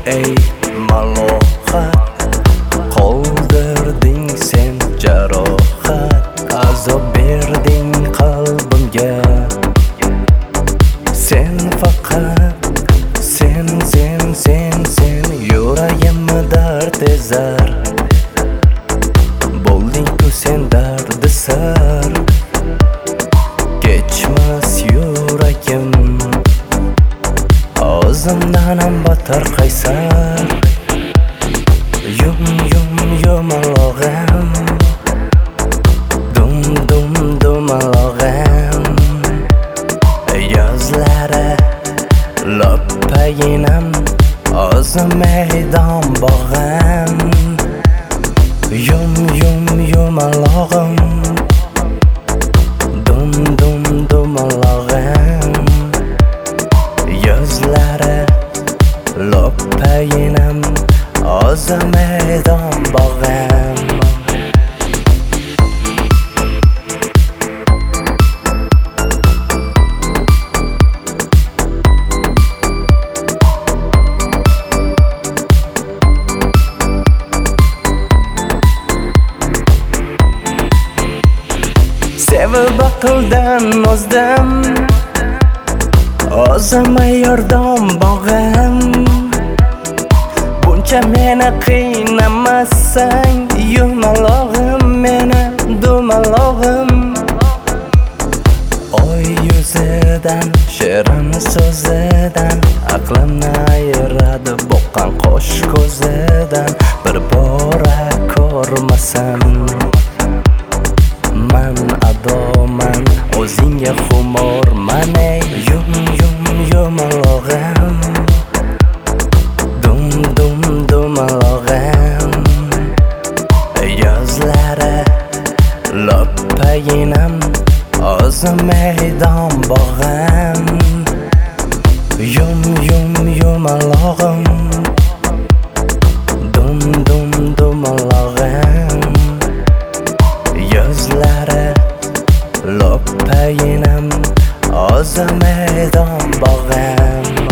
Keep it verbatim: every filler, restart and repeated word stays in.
ey malohat, qoldirding sen jarohat, azob berding qalbimga. Sen faqat sen sen sen sen yuragimni dard ezar, bo'lding-ku sen dardisar. Kechmas yuragim o'zimdan ham battar qaysar. Yum yum yumalog'im, dum dum dumalog'im, yozlari loppayinam, o'zim maydon bog'im. Yum yum yumalog'im, dum dum dumalog'im, yozlari loppayinam, o'zim maydon bog'im. Sevib aqldan ozdim, o'zimga yordam bog'im. Buncha meni qiynamasang, yumalog'im, meni dumalog'im. Oy yuzidan, shirin so'zidan, aqlimni ayiradi boqqan qo'sh ko'zidan. Bir bora ko'rmasam, man adoman, o'zingga xumorman ey. Yum yum yumalog'im, dum dum dumalog'im, yozlari loppayinam, o'zim maydon bog'im. Yum yum yumalog'im, dum dum dumalog'im, yozlari loppayinam, o'zim maydon bog'im.